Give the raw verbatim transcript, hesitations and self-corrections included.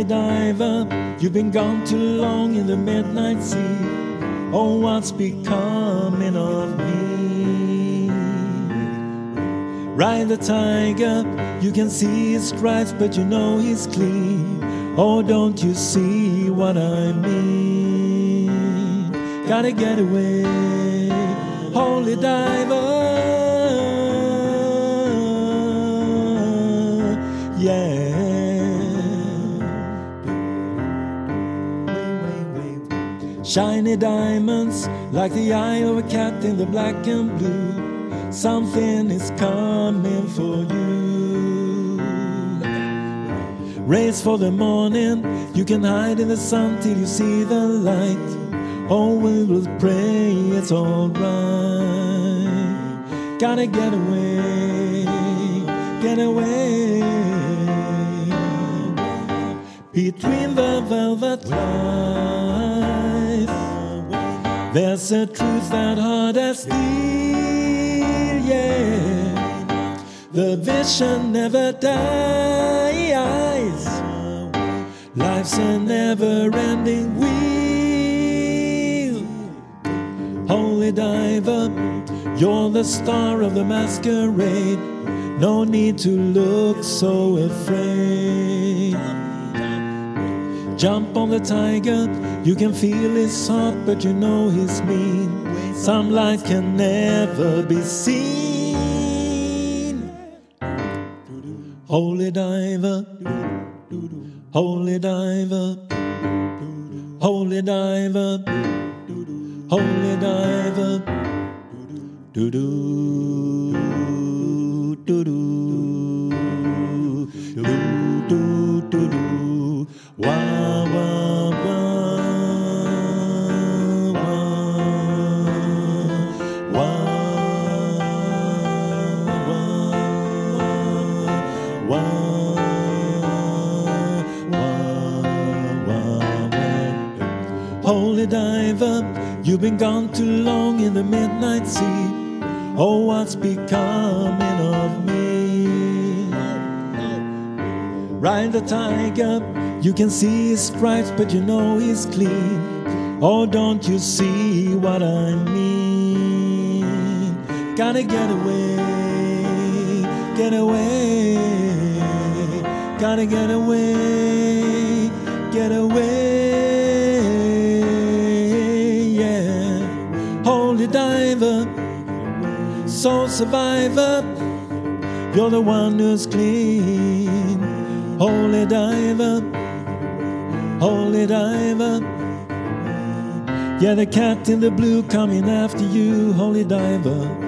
diver, you've been gone too long in the midnight sea. Oh, what's becoming of me? Ride the tiger, you can see his stripes, but you know he's clean. Oh, don't you see what I mean? Gotta get away, holy diver. Yeah. Shiny diamonds, like the eye of a cat in the black and blue. Something is coming for you. Race for the morning, you can hide in the sun till you see the light. Oh, we will pray it's alright. Gotta get away, get away. Between the velvet light, there's a truth that hard as steel, yeah. The vision never dies. Life's a never-ending wheel. Holy diver, you're the star of the masquerade. No need to look so afraid. Jump on the tiger, you can feel his heart, but you know he's mean. Some light can never be seen. Holy diver, holy diver, holy diver, holy diver, do do do do do do do do. Wah, wah, wah, wah, wah, wah, wah, wah. Holy diver, you've been gone too long in the midnight sea. Oh, what's becoming of me? Ride the tiger, you can see his stripes, but you know he's clean. Oh, don't you see what I mean? Gotta get away, get away. Gotta get away, get away, yeah. Holy diver, soul survivor, you're the one who's clean. Holy diver, holy diver, yeah, the cat in the blue coming after you, holy diver.